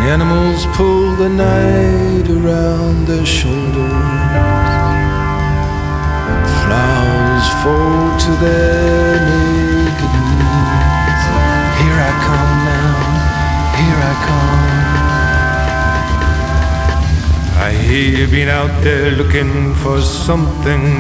animals pull the night around their shoulders. Flowers fall to their naked knees. Here I come now, here I come. I hear you've been out there looking for something